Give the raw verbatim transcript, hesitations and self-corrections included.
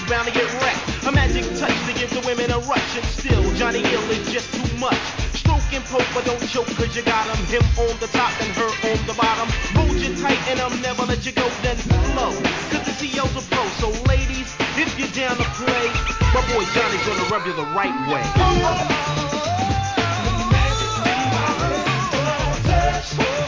bound to get wrecked. A magic touch to give the women a rush, and still Johnny Gill is just too much. Stroke and poke, but don't choke, cause you got him. Him on the top and her on the bottom. Hold you tight and I'll never let you go, then flow. Cause the C O's a pro, so ladies, if you're down to play, my boy Johnny's gonna rub you the right way. Magically my hands touch.